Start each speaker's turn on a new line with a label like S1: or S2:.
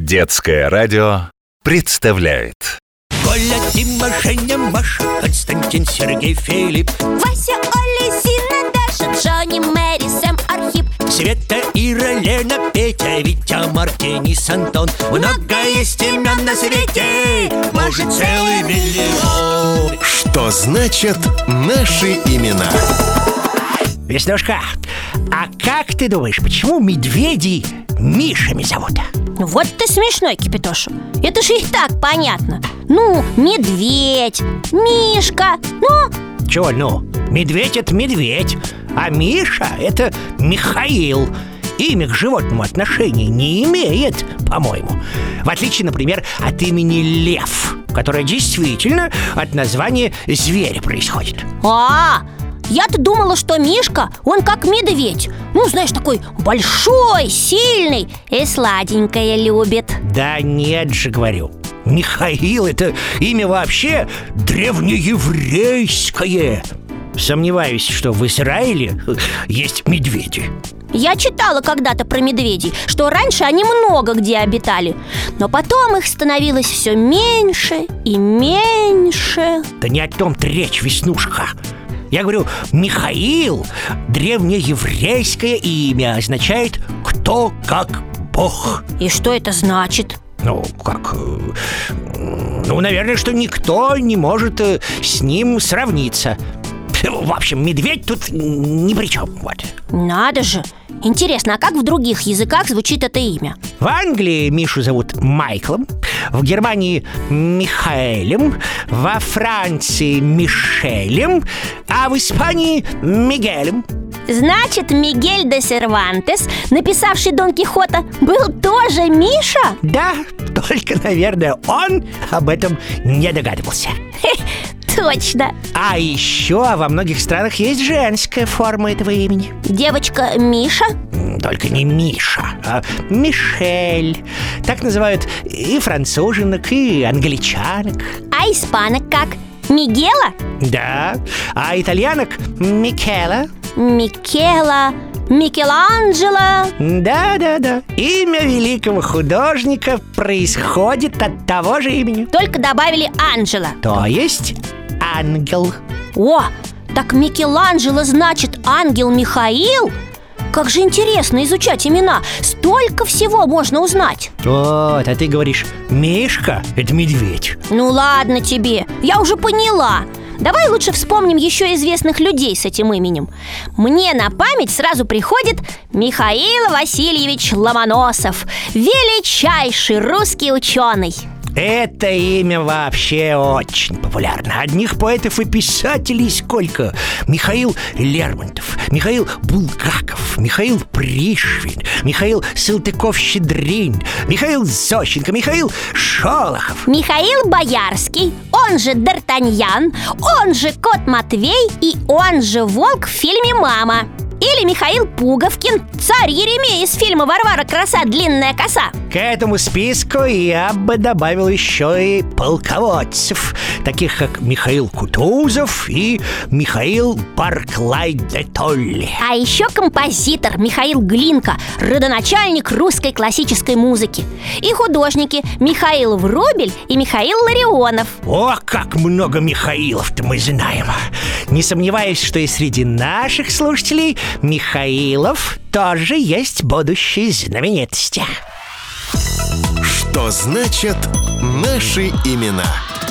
S1: Детское радио представляет.
S2: Коля, Дима, Женя, Маша, Константин, Сергей, Филипп,
S3: Вася, Оля, Зина, Даша, Джонни, Мэри, Сэм, Архип,
S2: Света, Ира, Лена, Петя, Витя, Марк, Денис, Антон. Много есть имен на свете, может, целый миллион.
S1: Что значит наши имена?
S4: Веснушка, а как ты думаешь, почему медведей Мишами зовут?
S3: Вот ты смешной, Кипятоша. Это же и так понятно. Ну, медведь, Мишка, ну...
S4: Чего ну? Медведь — это медведь, а Миша — это Михаил. Имя к животному отношения не имеет, по-моему. В отличие, например, от имени Лев, которое действительно от названия зверя происходит.
S3: Я-то думала, что Мишка, он как медведь. Ну, знаешь, такой большой, сильный и сладенькое любит.
S4: Да нет же, говорю. Михаил — это имя вообще древнееврейское. Сомневаюсь, что в Израиле есть медведи.
S3: Я читала когда-то про медведей, что раньше они много где обитали, но потом их становилось все меньше и меньше.
S4: Да не о том-то речь, Веснушка. Я говорю, Михаил — древнееврейское имя, означает «кто как Бог».
S3: И что это значит?
S4: Ну, как... Ну, наверное, что никто не может с ним сравниться. В общем, медведь тут ни при чем, вот.
S3: Надо же! Интересно, а как в других языках звучит это имя?
S4: В Англии Мишу зовут Майклом, в Германии Михаэлем, во Франции Мишелем, а в Испании Мигелем.
S3: Значит, Мигель де Сервантес, написавший Дон Кихота, был тоже Миша?
S4: Да, только, наверное, он об этом не догадывался.
S3: Точно.
S4: А еще во многих странах есть женская форма этого имени.
S3: Девочка Миша?
S4: Только не Миша, а Мишель. Так называют и француженок, и англичанок.
S3: А испанок как? Мигела?
S4: Да, а итальянок Микела.
S3: Микела, Микеланджело.
S4: Да. Имя великого художника происходит от того же имени.
S3: Только добавили Анджело.
S4: То есть ангел.
S3: О, так Микеланджело значит ангел Михаил? Как же интересно изучать имена. Столько всего можно узнать.
S4: Вот, а ты говоришь, Мишка — это медведь.
S3: Ну ладно тебе, я уже поняла. Давай лучше вспомним еще известных людей с этим именем. Мне на память сразу приходит Михаил Васильевич Ломоносов, величайший русский ученый.
S4: Это имя вообще очень популярно. Одних поэтов и писателей сколько. Михаил Лермонтов, Михаил Булгаков, Михаил Пришвин, Михаил Салтыков-Щедрин, Михаил Зощенко, Михаил Шолохов,
S3: Михаил Боярский, он же Д'Артаньян, он же Кот Матвей и он же Волк в фильме «Мама». Или Михаил Пуговкин, царь Еремей из фильма «Варвара, краса, длинная коса».
S4: К этому списку я бы добавил еще и полководцев, таких как Михаил Кутузов и Михаил Барклай де Толли.
S3: А еще композитор Михаил Глинка, родоначальник русской классической музыки. И художники Михаил Врубель и Михаил Ларионов.
S4: О, как много Михаилов-то мы знаем. Не сомневаюсь, что и среди наших слушателей Михаилов тоже есть будущие знаменитости.
S1: Что значит наши имена?